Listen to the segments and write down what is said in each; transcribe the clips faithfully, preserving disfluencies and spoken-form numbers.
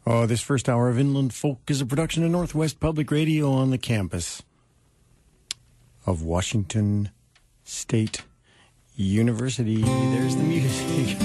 Oh, this first hour of Inland Folk is a production of Northwest Public Radio on the campus of Washington State University. There's the music.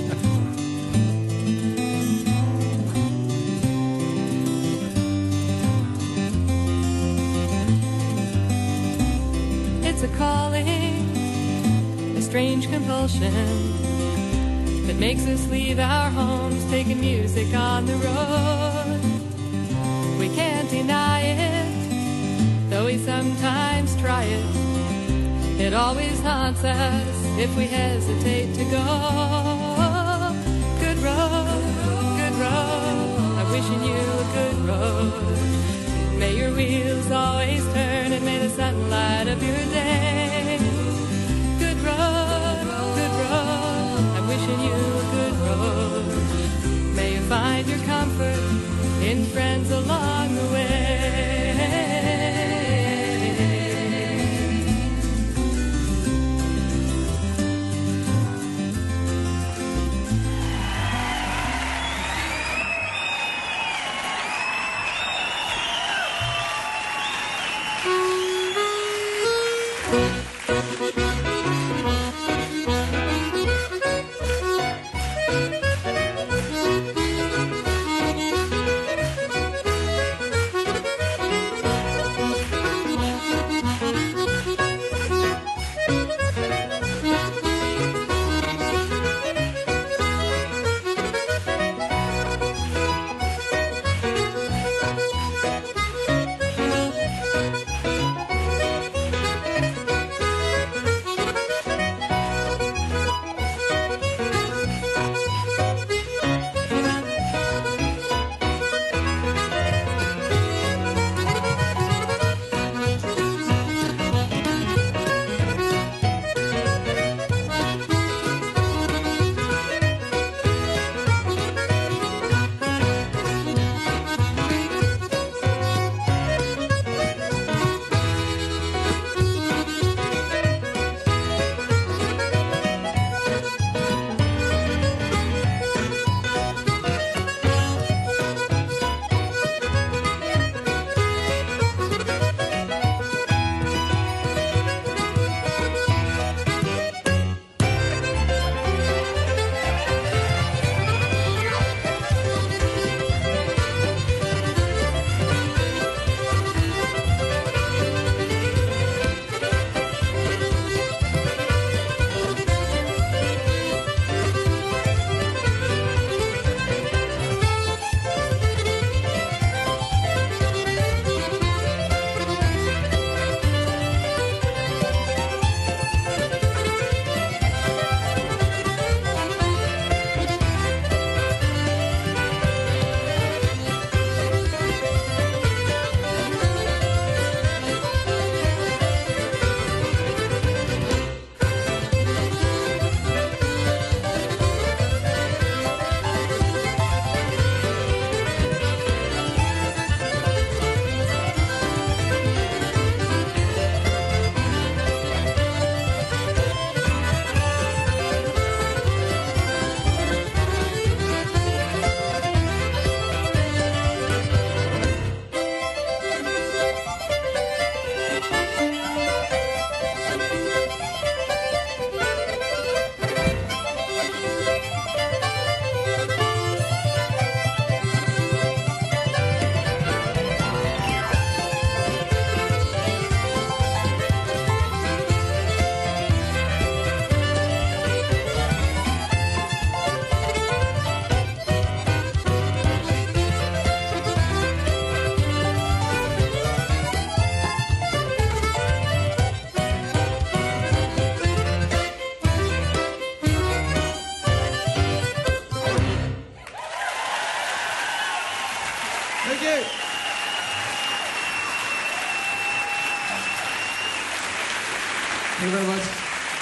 It's a calling, a strange compulsion that makes us leave our homes, taking music on the road. We can't deny it, though we sometimes try it. It always haunts us if we hesitate to go. Good road, good road, I'm wishing you a good road. May your wheels always turn and may the sunlight of your day. Good road, good road, I'm wishing you a good road. May you find your comfort in friends along the way. Thank you very much.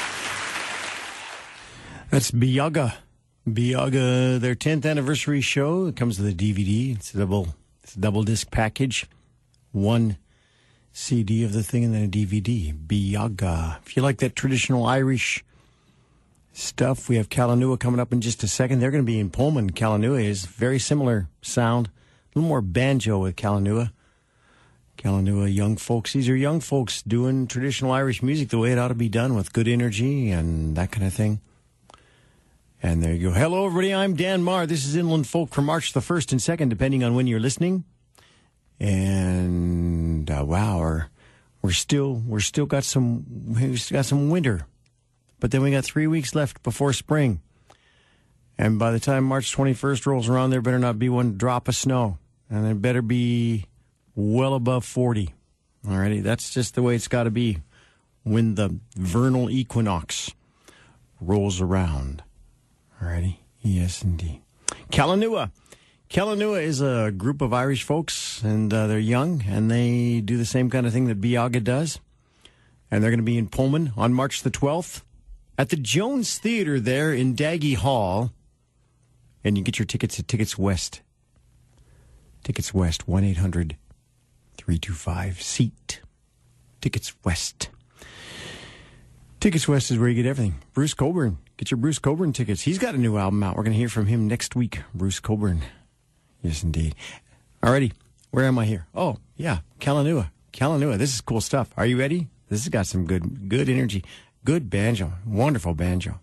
That's Biyaga. Biyaga, their tenth anniversary show. It comes with a D V D. It's a double, it's a double disc package. One C D of the thing and then a D V D. Biyaga. If you like that traditional Irish stuff. We have Kalanua coming up in just a second. They're going to be in Pullman. Kalanua is very similar sound, a little more banjo with Kalanua. Kalanua young folks. These are young folks doing traditional Irish music the way it ought to be done, with good energy and that kind of thing. And there you go. Hello, everybody. I'm Dan Marr. This is Inland Folk for March the first and second, depending on when you're listening. And uh, wow, we're, we're still we're still got some we still got some winter, but then we got three weeks left before spring. And by the time March twenty-first rolls around, there better not be one drop of snow, and there better be well above forty. Alrighty, that's just the way it's got to be when the vernal equinox rolls around. Alrighty, yes indeed. Kalanua. Kalanua is a group of Irish folks, and uh, they're young, and they do the same kind of thing that Biaga does. And they're going to be in Pullman on March the twelfth at the Jones Theater there in Daggy Hall. And you get your tickets at Tickets West. Tickets West, one eight hundred three two five SEAT. Tickets West. Tickets West is where you get everything. Bruce Cockburn. Get your Bruce Cockburn tickets. He's got a new album out. We're going to hear from him next week. Bruce Cockburn. Yes, indeed. Alrighty. Where am I here? Oh, yeah. Kalanua. Kalanua. This is cool stuff. Are you ready? This has got some good, good energy. Good banjo. Wonderful banjo.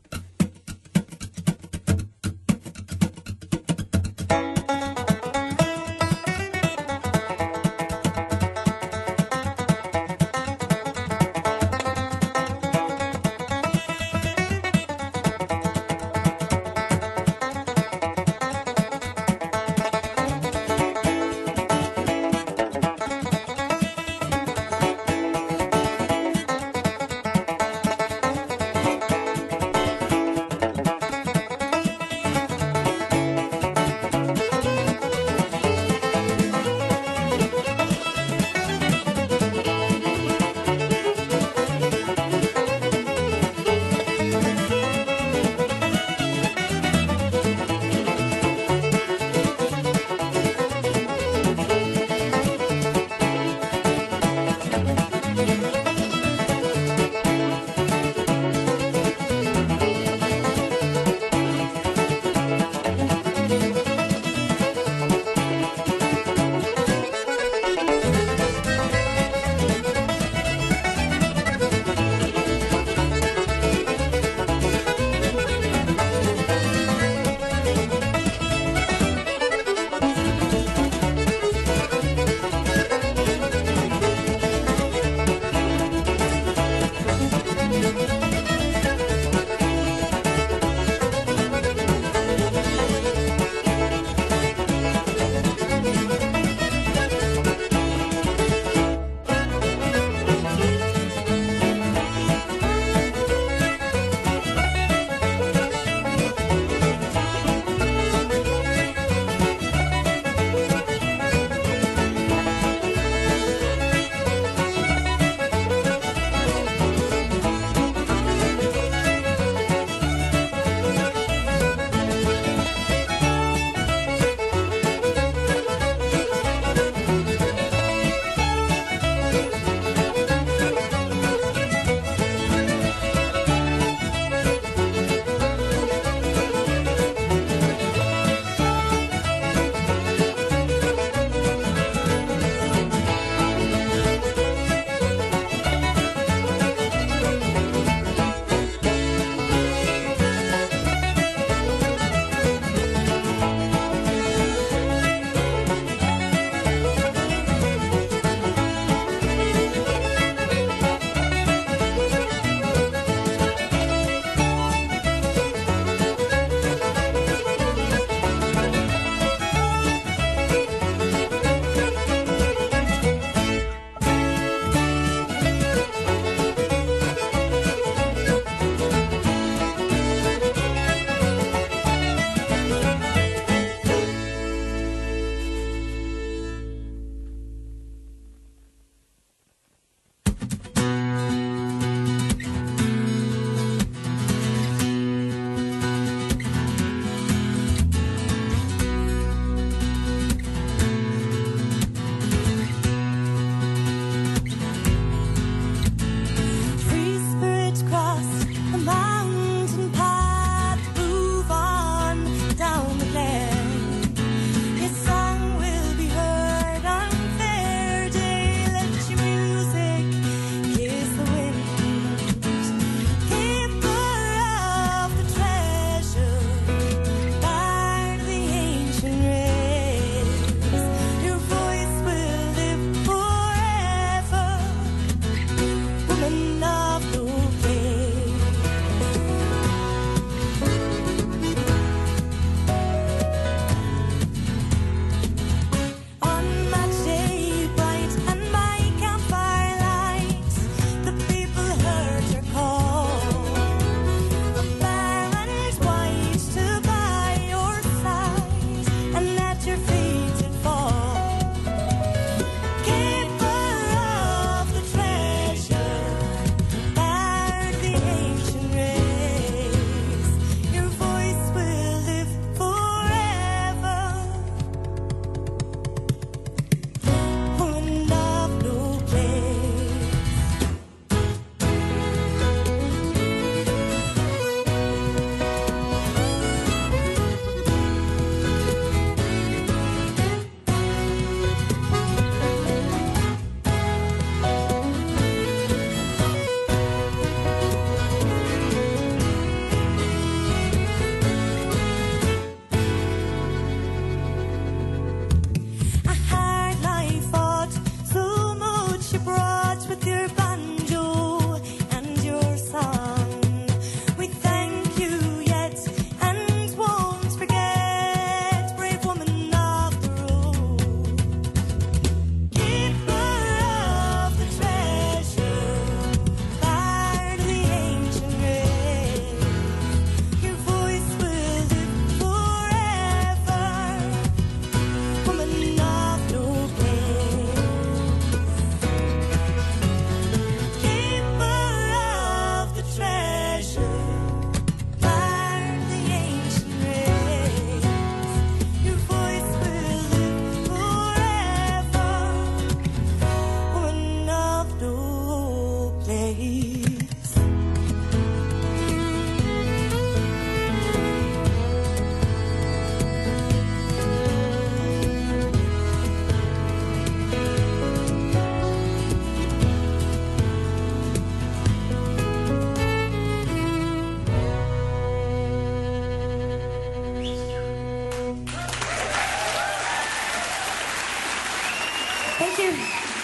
Thank you.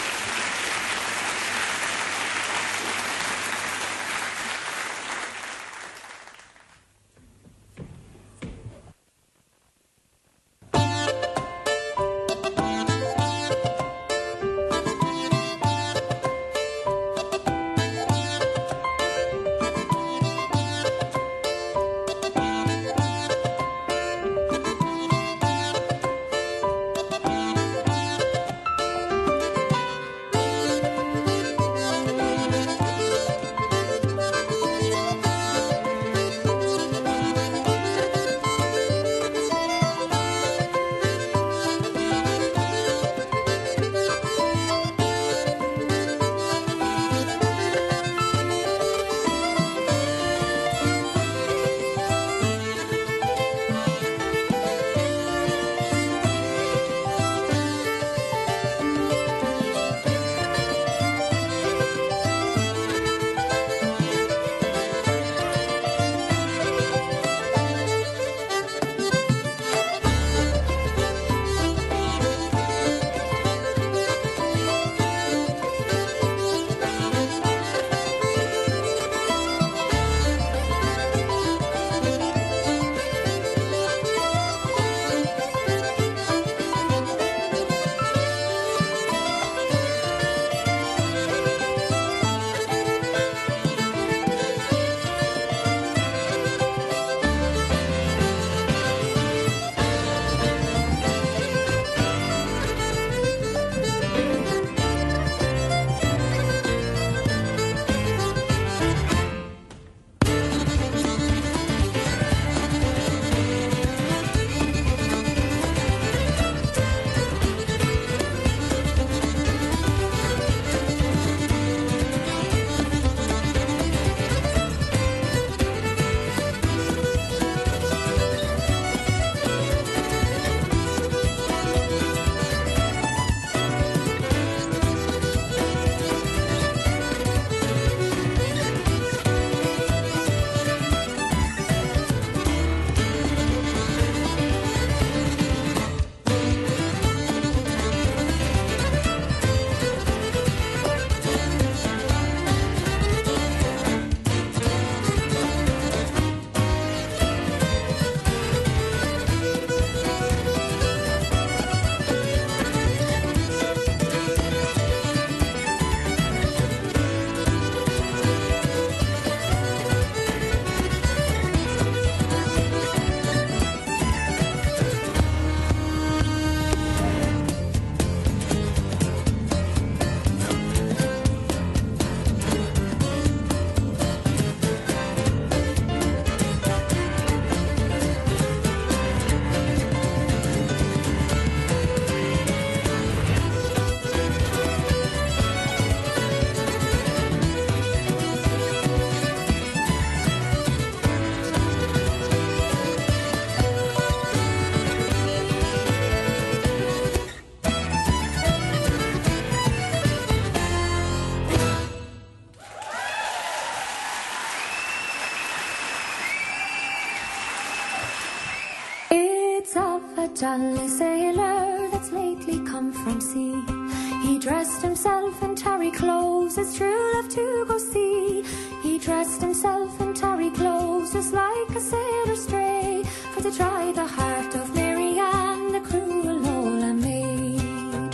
jolly sailor that's lately come from sea. He dressed himself in tarry clothes, his true love to go see. He dressed himself in tarry clothes, just like a sailor stray, for to try the heart of Marianne, the cruel Lola maid.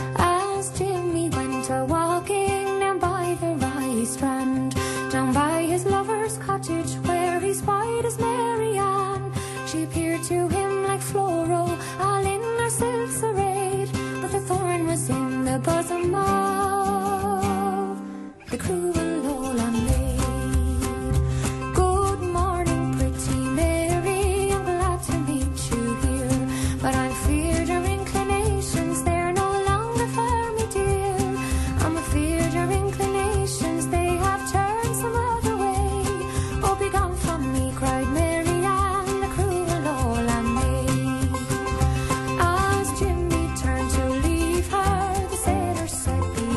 As Jimmy went a-walking down by the Rye strand, down by his lover's cottage where he spied his Marianne, she appeared to him like Floro, all in her silks arrayed, but the thorn was in the bosom of the cruel Lola maid. Good morning, pretty Mary, I'm glad to meet you here, but I'm feared your inclinations, they're no longer for me, dear. I'm afeard your inclinations, they have turned some other way. Oh, be gone from me, cried Mary. As Jimmy turned to leave her, the sailor said,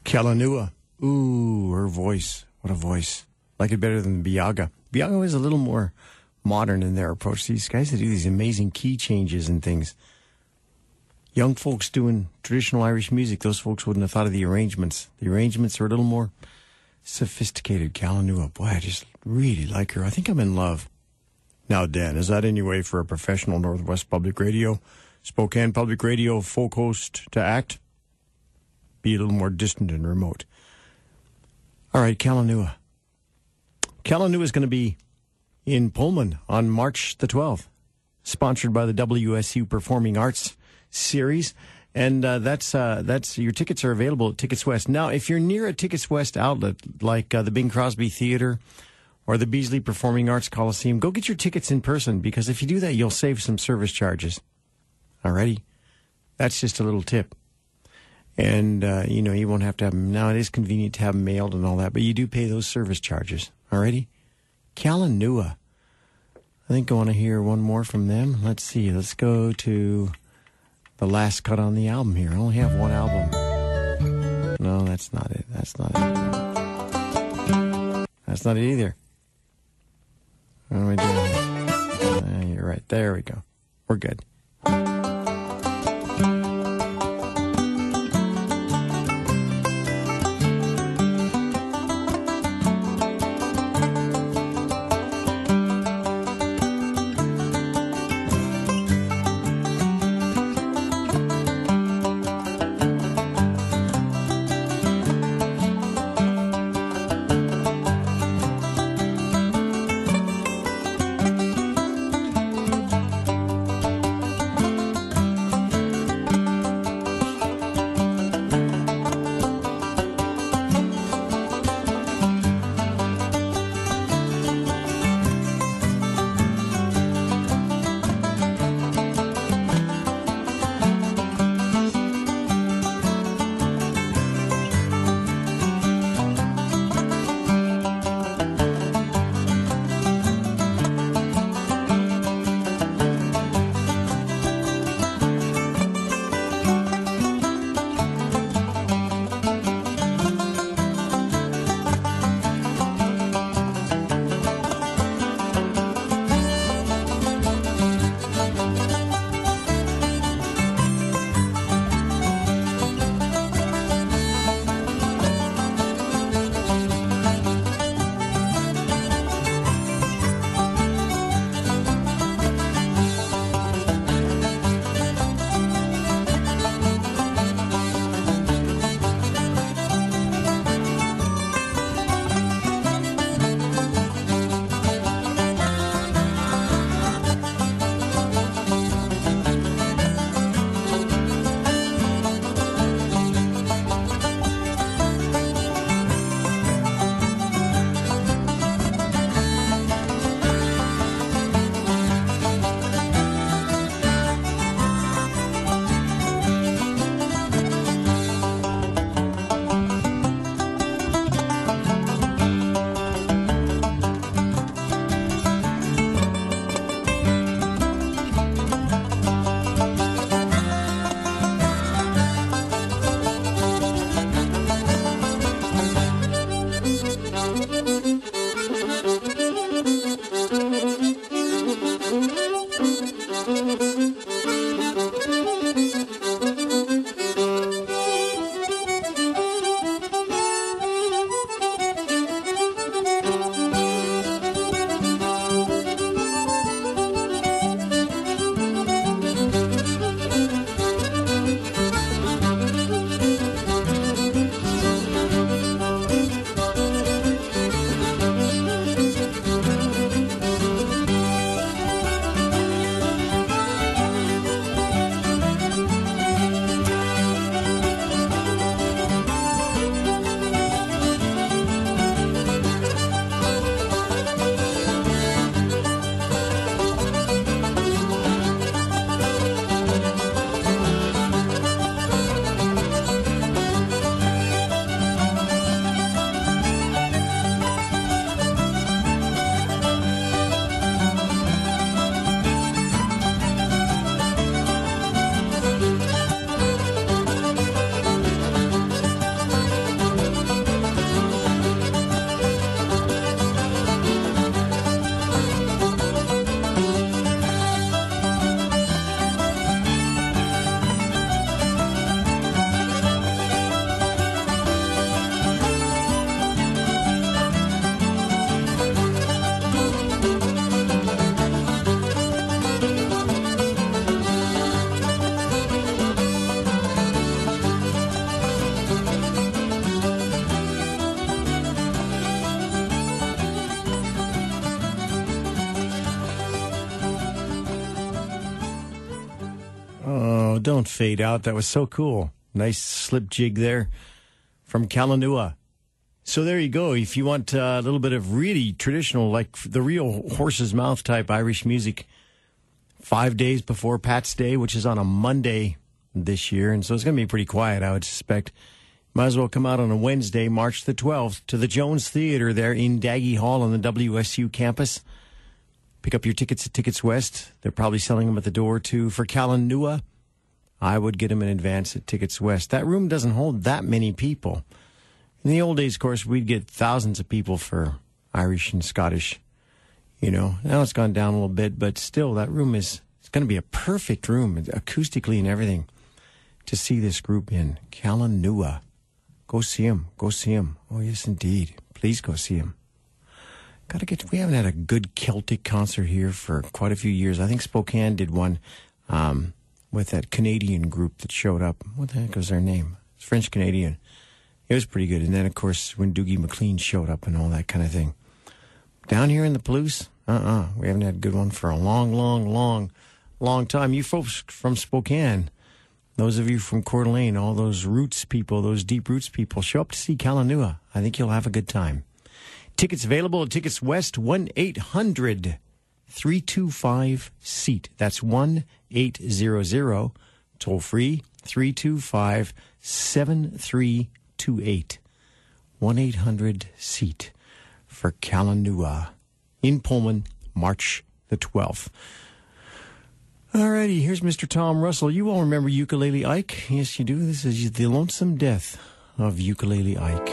Kalanua. Ooh, her voice. What a voice. Like it better than Biaga. Biaga is a little more modern in their approach. These guys that do these amazing key changes and things. Young folks doing traditional Irish music, those folks wouldn't have thought of the arrangements. The arrangements are a little more sophisticated. Kalanua. Boy, I just really like her. I think I'm in love. Now, Dan, is that any way for a professional Northwest Public Radio, Spokane Public Radio folk host to act? Be a little more distant and remote. All right, Kalanua. Kalanua is going to be in Pullman on March the twelfth, sponsored by the W S U Performing Arts Series. And uh, that's uh, that's your tickets are available at Tickets West. Now, if you're near a Tickets West outlet, like uh, the Bing Crosby Theater or the Beasley Performing Arts Coliseum, go get your tickets in person, because if you do that, you'll save some service charges. Alrighty? That's just a little tip. And, uh, you know, you won't have to have them. Now, it is convenient to have them mailed and all that, but you do pay those service charges. Alrighty? Kalanua. I think I want to hear one more from them. Let's see. Let's go to the last cut on the album here. I only have one album. No, that's not it. That's not it. That's not it either. What am I doing? Uh, you're right. There we go. We're good. don't fade out. That was so cool. Nice slip jig there from Kalanua. So there you go. If you want uh, a little bit of really traditional, like the real horse's mouth type Irish music, five days before Pat's Day, which is on a Monday this year. And so it's going to be pretty quiet, I would suspect. Might as well come out on a Wednesday, March the twelfth, to the Jones Theater there in Daggy Hall on the W S U campus. Pick up your tickets at Tickets West. They're probably selling them at the door, too. For Kalanua, I would get them in advance at Tickets West. That room doesn't hold that many people. In the old days, of course, we'd get thousands of people for Irish and Scottish. You know, now it's gone down a little bit, but still, that room is it's going to be a perfect room, acoustically and everything, to see this group in. Kalanua. Go see him. Go see him. Oh, yes, indeed. Please go see him. Gotta get. We haven't had a good Celtic concert here for quite a few years. I think Spokane did one um, with that Canadian group that showed up. What the heck was their name? It's French Canadian. It was pretty good. And then, of course, when Doogie McLean showed up and all that kind of thing. Down here in the Palouse, uh-uh. We haven't had a good one for a long, long, long, long time. You folks from Spokane, those of you from Coeur d'Alene, all those roots people, those deep roots people, show up to see Kalanua. I think you'll have a good time. Tickets available at Tickets West, one eight hundred three two five SEAT. That's one eight hundred, toll free, three two five seven three two eight. one eight hundred SEAT for Kalanua in Pullman, March the twelfth. Alrighty, here's Mister Tom Russell. You all remember Ukulele Ike? Yes, you do. This is The Lonesome Death of Ukulele Ike.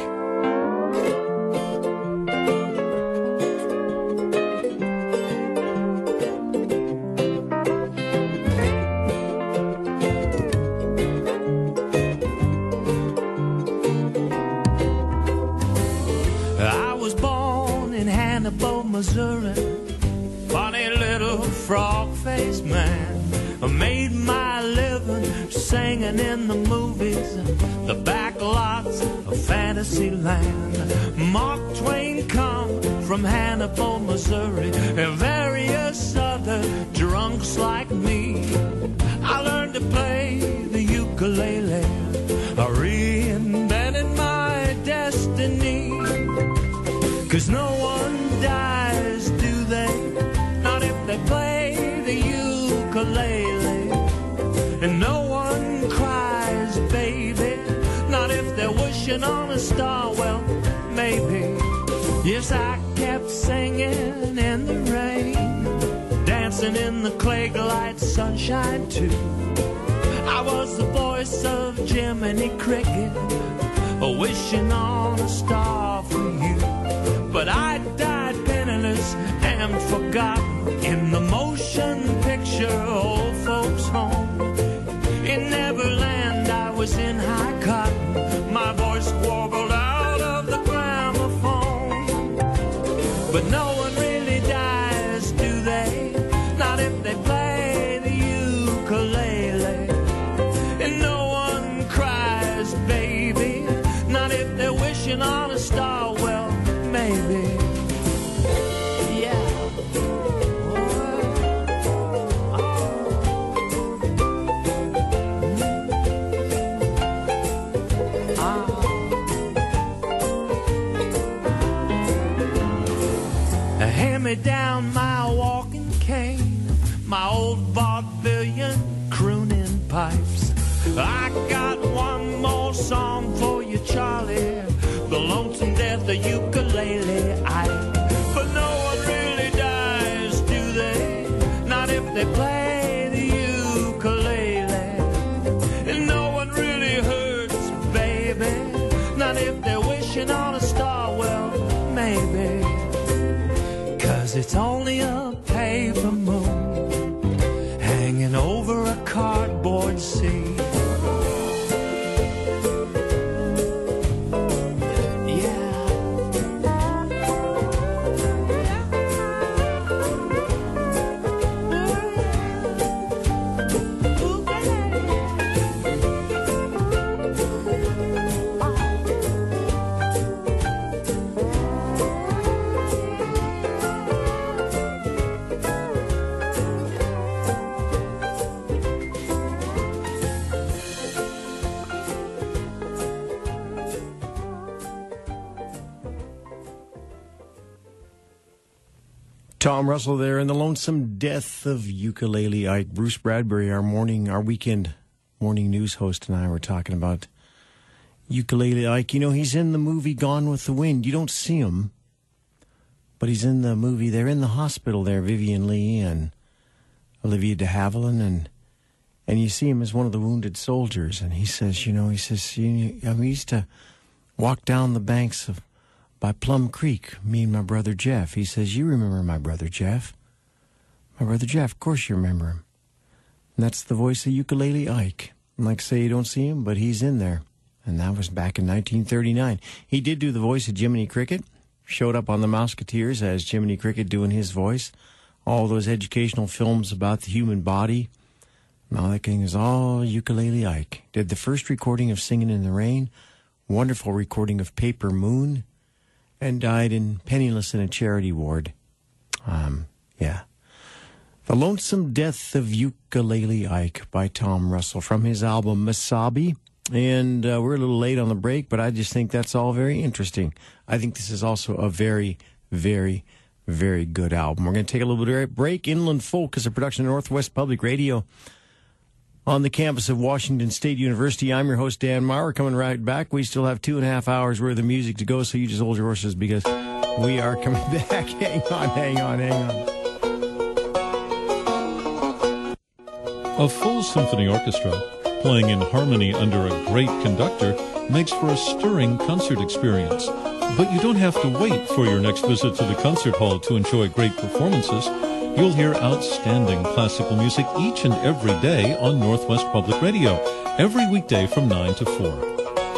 Missouri, funny little frog-faced man. I made my living singing in the movies, the back lots of Fantasyland. Mark Twain come from Hannibal, Missouri, and various other drunks like me. I learned to play the ukulele, I reinvented my destiny. 'Cause no one dies, do they? Not if they play the ukulele. And no one cries, baby, not if they're wishing on a star. Well, maybe. Yes, I kept singing in the rain, dancing in the clay light sunshine too. I was the voice of Jiminy Cricket, wishing on a star for you. But I died penniless and forgotten in the motion picture old folks' home. In Neverland I was in high cotton, my voice warbled out of the gramophone. But no one really dies, do they? Not if they play the ukulele. And no one cries, baby, not if they're wishing on a star. Well, maybe. Yeah. Hand me down my walking cane, my old vaudevillian crooning pipes. I got one more song for you, Charlie, the lonesome death of ukulele Ike. But no one really dies, do they? Not if they play the ukulele. And no one really hurts, baby, not if they're wishing on a star. Well, maybe. 'Cause it's only a paper moon hanging over a cardboard sea. Tom Russell there in The Lonesome Death of Ukulele Ike. Bruce Bradbury, our morning, our weekend morning news host, and I were talking about Ukulele Ike. You know, he's in the movie Gone with the Wind. You don't see him, but he's in the movie. They're in the hospital there, Vivian Leigh and Olivia de Havilland, and and you see him as one of the wounded soldiers. And he says, you know, he says, you, I mean, we used to walk down the banks of by Plum Creek, me and my brother Jeff. He says, you remember my brother Jeff? My brother Jeff, of course you remember him. And that's the voice of Ukulele Ike. And like I say, you don't see him, but he's in there. And that was back in nineteen thirty-nine. He did do the voice of Jiminy Cricket. Showed up on the Mouseketeers as Jiminy Cricket doing his voice. All those educational films about the human body. And all that thing is all Ukulele Ike. Did the first recording of Singing in the Rain. Wonderful recording of Paper Moon. And died in penniless in a charity ward. Um, yeah. The Lonesome Death of Ukulele Ike by Tom Russell from his album Masabi. And uh, we're a little late on the break, but I just think that's all very interesting. I think this is also a very, very, very good album. We're going to take a little bit of a break. Inland Folk is a production of Northwest Public Radio on the campus of Washington State University. I'm your host, Dan Maurer, coming right back. We still have two and a half hours worth of music to go, so you just hold your horses because we are coming back. Hang on, hang on, hang on. A full symphony orchestra playing in harmony under a great conductor makes for a stirring concert experience. But you don't have to wait for your next visit to the concert hall to enjoy great performances. You'll hear outstanding classical music each and every day on Northwest Public Radio, every weekday from nine to four.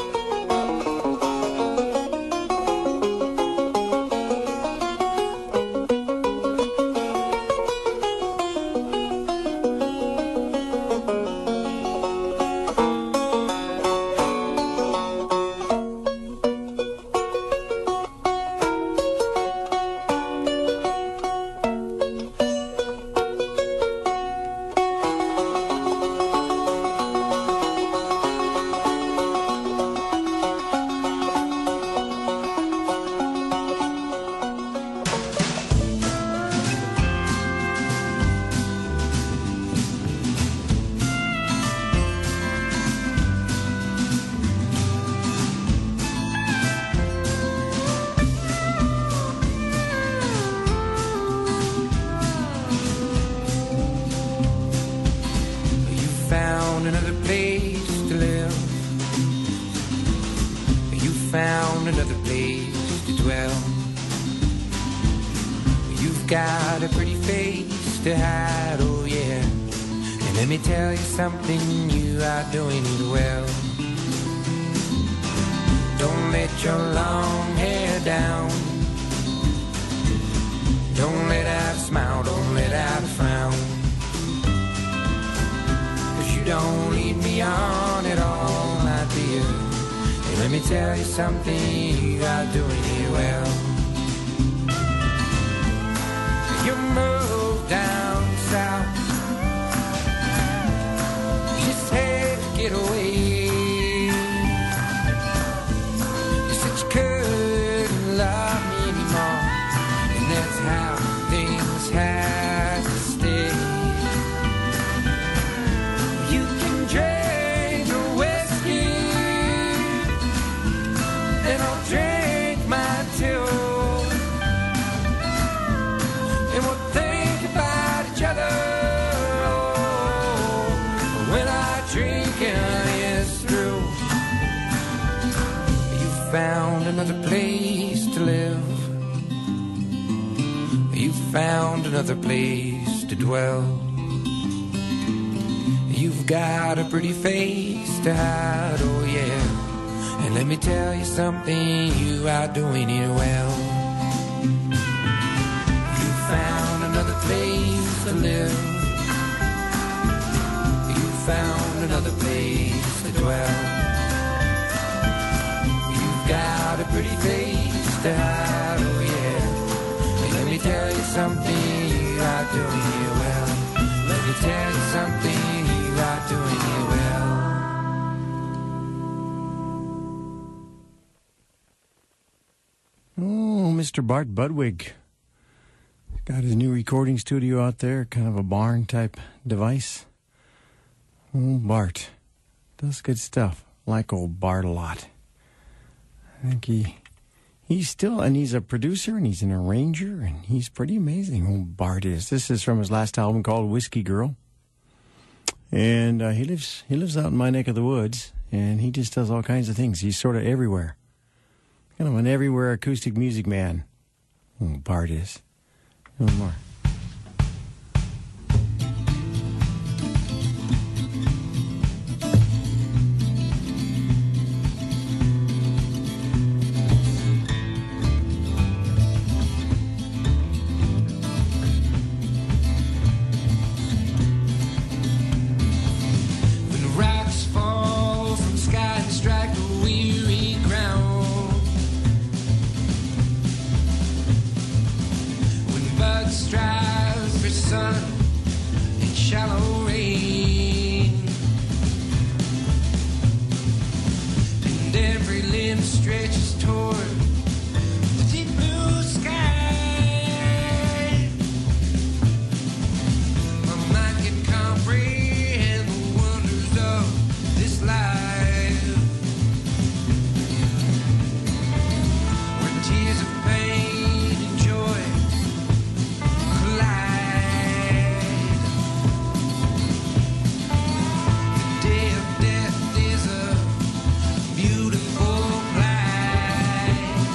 Another place to dwell. You've got a pretty face to hide, oh yeah. And let me tell you something, you are doing it well. You found another place to live. You found another place to dwell. You've got a pretty face to hide, oh yeah. And let me tell you something, you are doing it well. Let me tell you something, you are doing it well. Oh, Mister Bart Budwig. Got his new recording studio out there, kind of a barn type device. Old Bart does good stuff. Like old Bart a lot. I think he he's still, and he's a producer and he's an arranger and he's pretty amazing. Old Bart is. This is from his last album called Whiskey Girl, and uh, he lives he lives out in my neck of the woods, and he just does all kinds of things. He's sort of everywhere, kind of an everywhere acoustic music man. Old Bart is. No more. Beautiful light.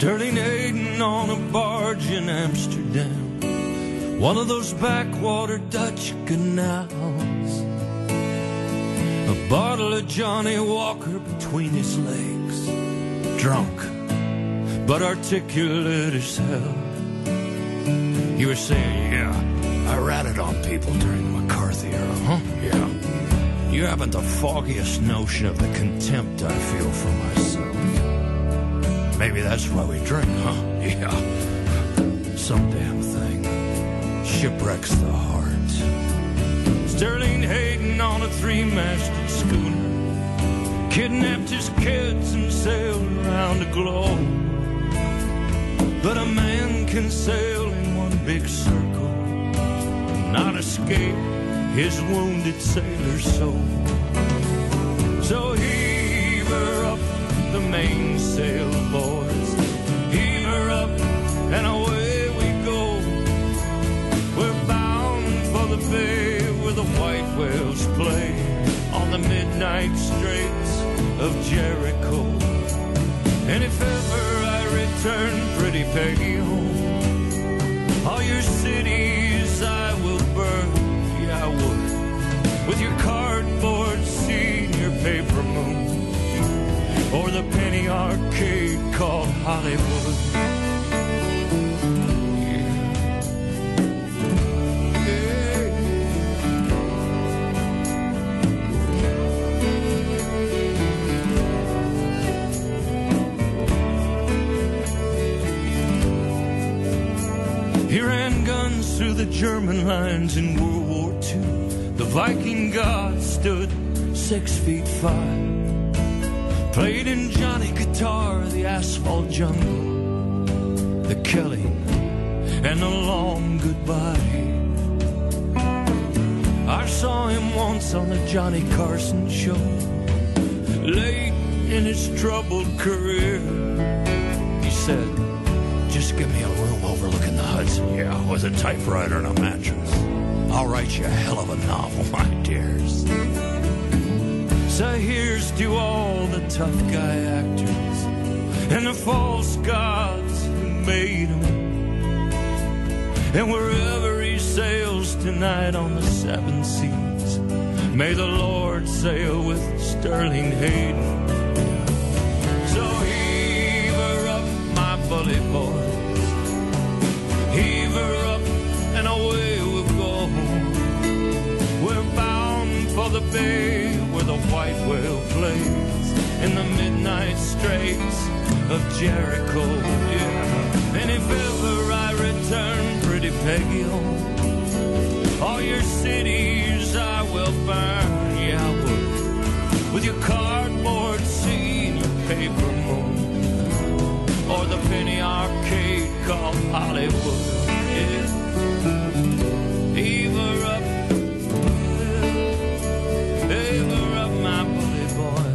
Sterling Hayden on a barge in Amsterdam, one of those backwater Dutch canals. A bottle of Johnny Walker between his legs, drunk but articulate as hell. He was saying, yeah, I ratted on people during the McCarthy era, huh? Yeah. You haven't the foggiest notion of the contempt I feel for myself. Maybe that's why we drink, huh? Yeah. Some damn thing shipwrecks the heart. Sterling Hayden on a three-masted schooner kidnapped his kids and sailed around the globe. But a man can sail in one big circle and not escape his wounded sailor's soul. So heave her up the mainsail, boys. Heave her up and away we go. We're bound for the bay where the white whales play on the midnight straits of Jericho. And if ever I return, pretty Peggy, home, all your cities I will burn, yeah I would, with your cardboard scene, your paper moon, or the penny arcade called Hollywood. He ran guns through the German lines in World War Two. The Viking god stood six feet five. Played in Johnny guitar, the asphalt jungle, the killing, and the long goodbye. I saw him once on the Johnny Carson show, late in his troubled career. He said, just give me a room overlooking the Hudson, yeah, with a typewriter and a mattress. I'll write you a hell of a novel, my dears. So here's to all the tough guy actors and the false gods who made them. And wherever he sails tonight on the seven seas, may the Lord sail with Sterling Hayden. So heave her up, my bully boys. Heave her up and away we'll go. We're bound for the bay where the white whale plays in the midnight straits of Jericho, yeah. And if ever I return, pretty Peggy, home, all your cities I will burn, yeah I would, with your cardboard scene, your paper moon, or the penny arcade called Hollywood, yeah. Heave her up, heave her up, my bully boys.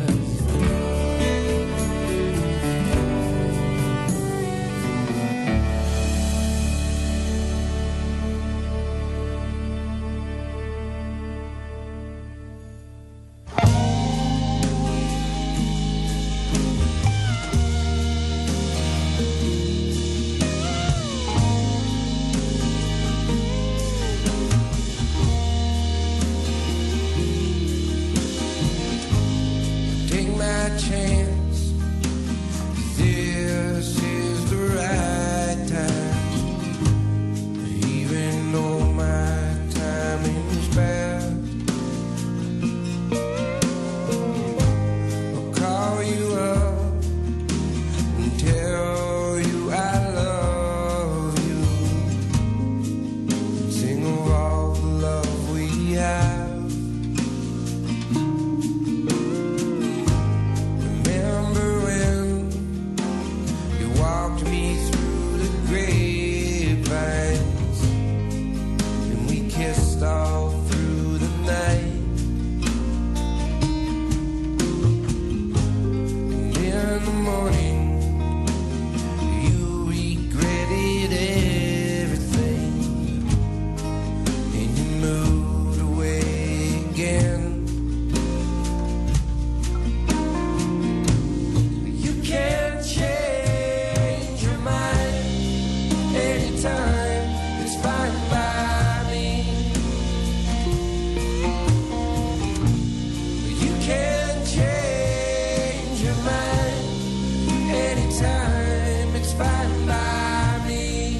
anytime, it's fine by me.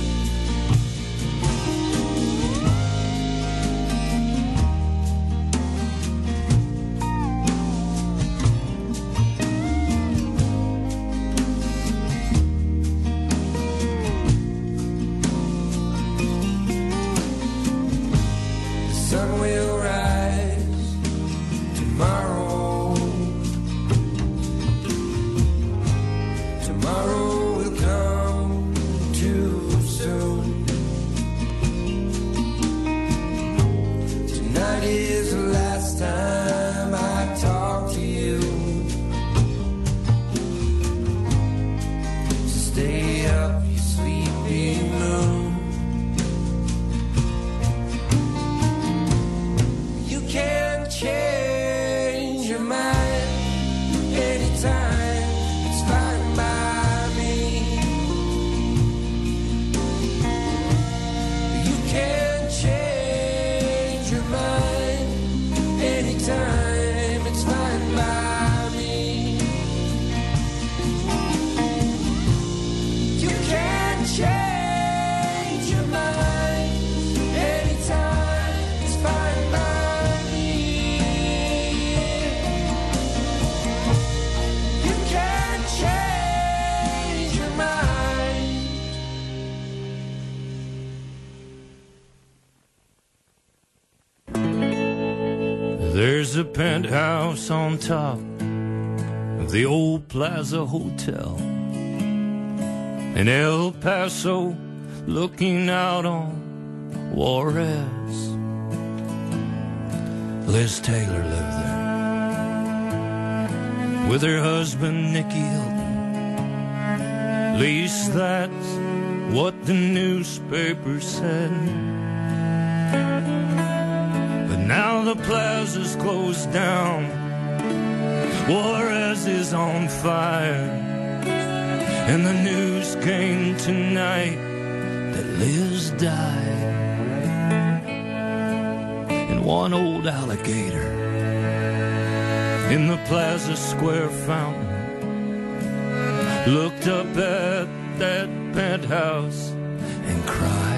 The sun will rise tomorrow. Tomorrow will come too soon. Tonight is the last time I talk to you. So stay up, you sleeping moon. You can change your mind anytime, it's fine by me. You can change your mind anytime, it's fine by me. You can change your mind anytime, it's fine by me. You can change your mind. There's a penthouse on top of the old Plaza Hotel in El Paso, looking out on Juarez. Liz Taylor lived there with her husband Nicky Hilton. At least that's what the newspapers said. But now the plaza's closed down, Juarez is on fire, and the news came tonight that Liz died. And one old alligator in the Plaza Square fountain looked up at that penthouse and cried.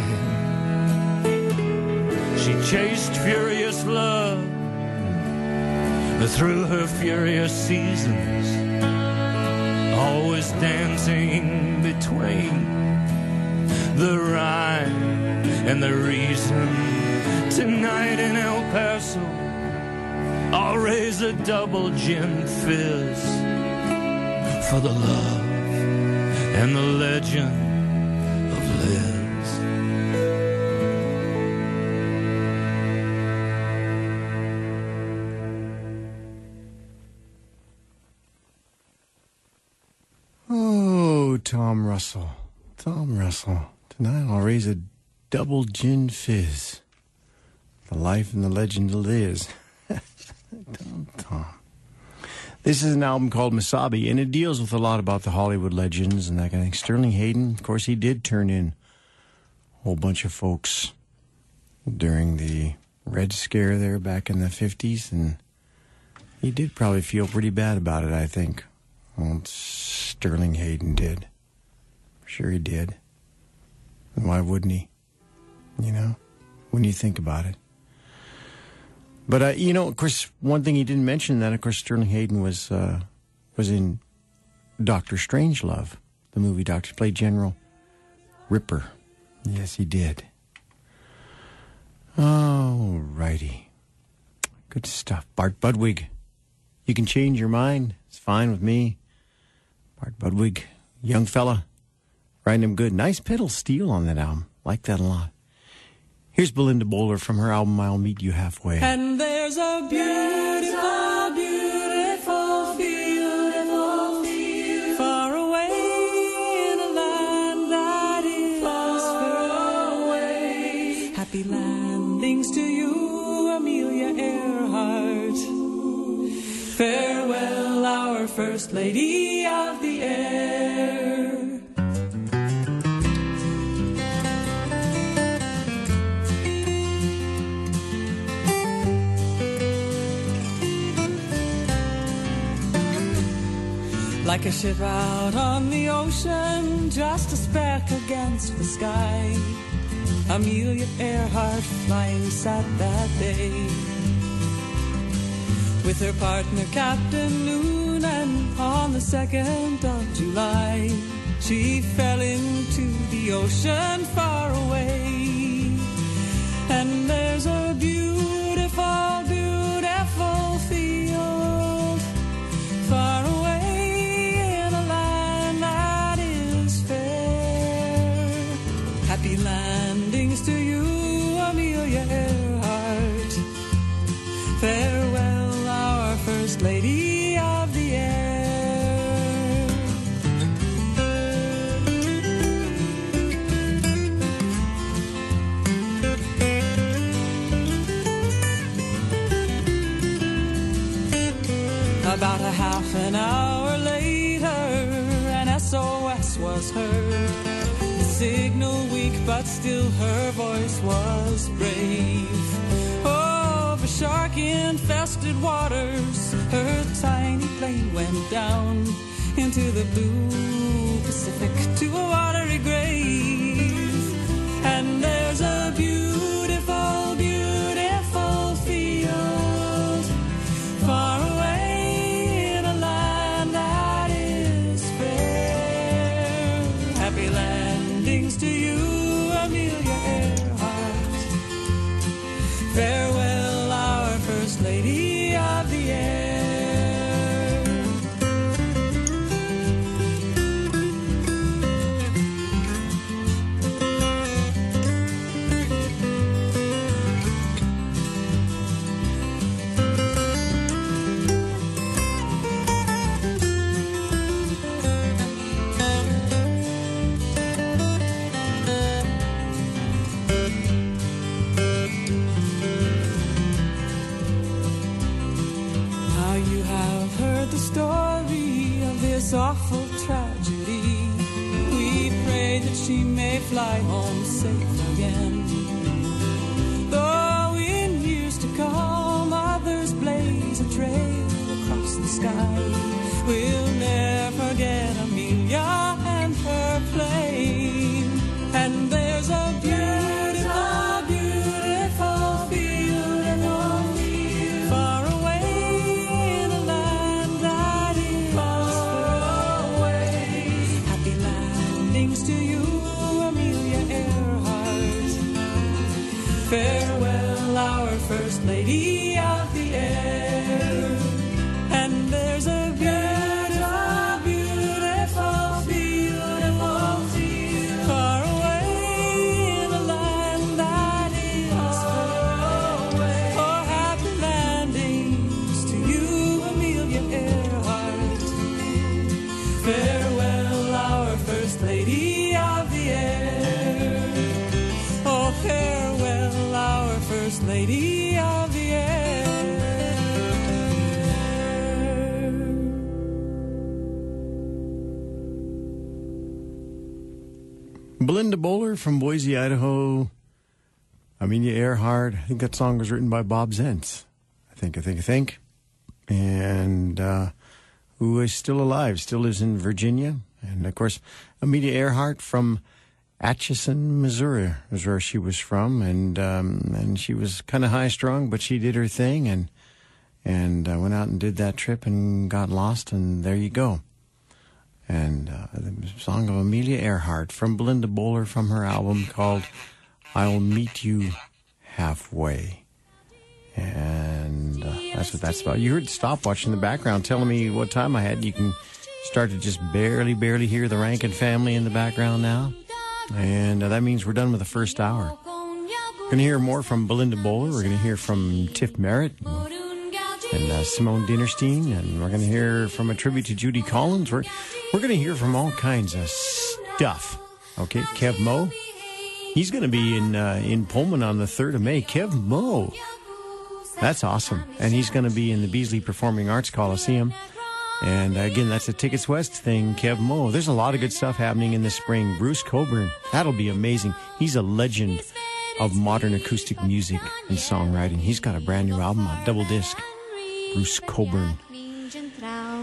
She chased furious love through her furious seasons, always dancing between the rhyme and the reason. Tonight in El Paso, I'll raise a double gin fizz for the love and the legend of Liz. Oh, Tom Russell. Tom Russell. Tonight I'll raise a double gin fizz. The life and the legend of Liz. Tom, Tom. This is an album called Masabi, and it deals with a lot about the Hollywood legends and that kind of thing. Sterling Hayden, of course, he did turn in a whole bunch of folks during the Red Scare there back in the fifties, and he did probably feel pretty bad about it, I think. Well, Sterling Hayden did. Sure he did. And why wouldn't he? You know, when you think about it. But, uh, you know, of course, one thing he didn't mention that, of course, Sterling Hayden was uh, was in Doctor Strangelove, the movie Doctor, played General Ripper. Yes, he did. Oh, righty. Good stuff. Bart Budwig. You can change your mind. It's fine with me. Bart Budwig, young fella, writing him good. Nice pedal steel on that album. Like that a lot. Here's Belinda Bowler from her album, I'll Meet You Halfway. And there's a beautiful, beautiful, beautiful field far away in a land that is far away. Happy landings to you, Amelia Earhart. Farewell, our First Lady of the Air. Like Like a ship out on the ocean, just a speck against the sky. Amelia Earhart flying sat that day with her partner Captain Noonan on the second of July. She fell into the ocean far away, and there's a beautiful, beautiful field far away in a land that is fair. Happy landings to you, Amelia Earhart. Farewell, our First Lady of the Air. About a half an hour later, an S O S was heard. The signal weak, but still her voice was brave. Over shark-infested waters, her tiny plane went down into the blue Pacific to a watery grave. And there's a beautiful, beautiful field far away. Happy landings to you, Amelia Earhart. Farewell, our First Lady of the Air. Awful tragedy. We pray that she may fly home safe again. Though in years to come others blaze a trail across the sky, we'll never forget Amelia and her plane. And there's a beautiful, beautiful field far away in a land that is to you, Amelia Earhart. Farewell, our First Lady of the Air. And there's a beautiful, beautiful field far away in a land that is far away. Oh, happy landings to you, Amelia Earhart. Farewell, our First Lady of the Air. Oh, farewell, our First Lady of the Air. Belinda Bowler from Boise, Idaho. Amelia Earhart. I think that song was written by Bob Zentz. I think, I think, I think. And uh, who is still alive, still lives in Virginia. And, of course, Amelia Earhart from Atchison, Missouri is where she was from. And um, and she was kind of high-strung, but she did her thing and and uh, went out and did that trip and got lost, and there you go. And uh, the song of Amelia Earhart from Belinda Bowler from her album called I'll Meet You Halfway. And uh, that's what that's about. You heard the stopwatch in the background telling me what time I had. You can start to just barely, barely hear the Rankin family in the background now. And uh, that means we're done with the first hour. We're going to hear more from Belinda Bowler. We're going to hear from Tiff Merritt and, and uh, Simone Dinnerstein. And we're going to hear from a tribute to Judy Collins. We're, we're going to hear from all kinds of stuff. Okay, Kev Moe. He's going to be in uh, in Pullman on the third of May. Kev Moe. That's awesome. And he's going to be in the Beasley Performing Arts Coliseum. And again, that's a Tickets West thing, Kev Moe. There's a lot of good stuff happening in the spring. Bruce Cockburn, that'll be amazing. He's a legend of modern acoustic music and songwriting. He's got a brand new album on double disc. Bruce Cockburn.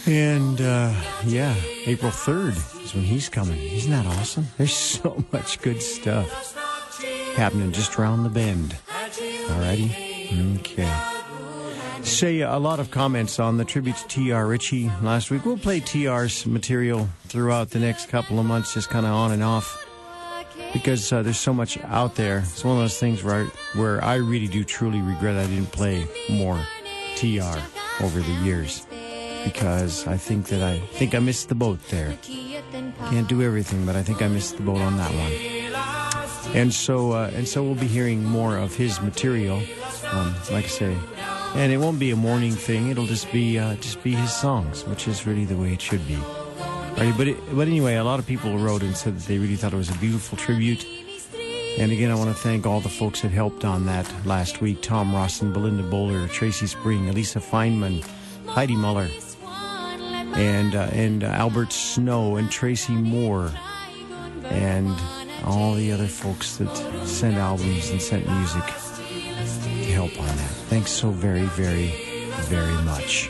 And, uh, yeah, April third is when he's coming. Isn't that awesome? There's so much good stuff happening just around the bend. Alrighty? Okay. Say a lot of comments on the tribute to T R. Ritchie last week. We'll play T R's material throughout the next couple of months, just kind of on and off, because uh, there's so much out there. It's one of those things where I, where I really do truly regret I didn't play more T R over the years, because I think that I think I missed the boat there. Can't do everything, but I think I missed the boat on that one. And so, uh, and so we'll be hearing more of his material, um, like I say. And it won't be a morning thing. It'll just be uh, just be his songs, which is really the way it should be. Right? But it, but anyway, a lot of people wrote and said that they really thought it was a beautiful tribute. And again, I want to thank all the folks that helped on that last week: Tom Rawson, Belinda Bowler, Tracy Spring, Elisa Feynman, Heidi Muller, and uh, and uh, Albert Snow, and Tracy Moore, and all the other folks that sent albums and sent music to help on that. Thanks so very, very, very much.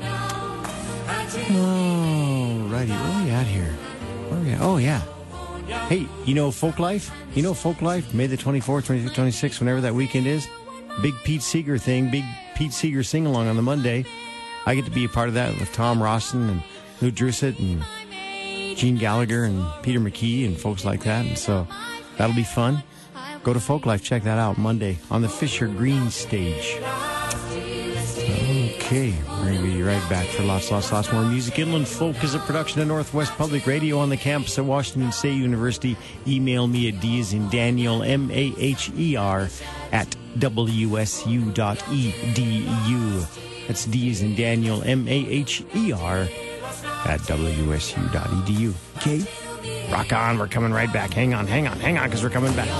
Oh, righty. Where are we at here? Where are we at? Oh, yeah. Hey, you know Folk Life? You know Folk Life? May the twenty-fourth, twenty-fifth, twenty-sixth, whenever that weekend is. Big Pete Seeger thing. Big Pete Seeger sing-along on the Monday. I get to be a part of that with Tom Rawson and Lou Drusett and Gene Gallagher and Peter McKee and folks like that. And so that'll be fun. Go to Folk Life, check that out Monday on the Fisher Green stage. Okay, we're going to be right back for lots, lots, lots more music. Inland Folk is a production of Northwest Public Radio on the campus at Washington State University. Email me at D as in Daniel, M A H E R, at W S U dot E D U. That's D as in Daniel, M A H E R, at W S U dot E D U. Okay? Rock on, we're coming right back. Hang on, hang on, hang on, because we're coming back.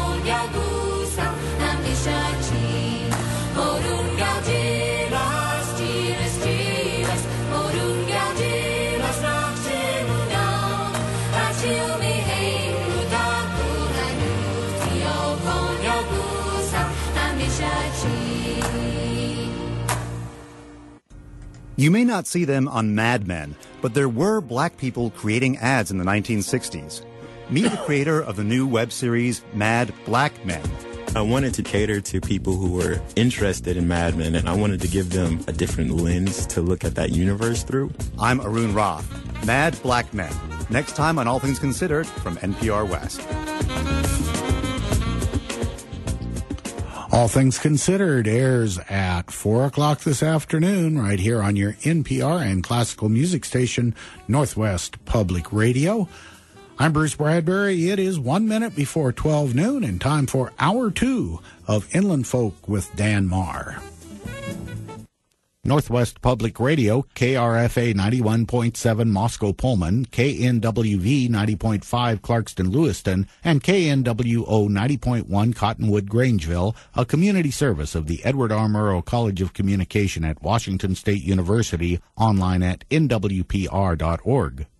You may not see them on Mad Men, but there were black people creating ads in the nineteen sixties. Meet the creator of the new web series Mad Black Men. I wanted to cater to people who were interested in Mad Men, and I wanted to give them a different lens to look at that universe through. I'm Arun Roth. Mad Black Men. Next time on All Things Considered from N P R West. All Things Considered airs at four o'clock this afternoon right here on your N P R and classical music station, Northwest Public Radio. I'm Bruce Bradbury. It is one minute before twelve noon and time for hour two of Inland Folk with Dan Marr. Northwest Public Radio, K R F A ninety-one point seven Moscow Pullman, K N W V ninety point five Clarkston Lewiston, and K N W O ninety point one Cottonwood Grangeville, a community service of the Edward R. Murrow College of Communication at Washington State University, online at N W P R dot org.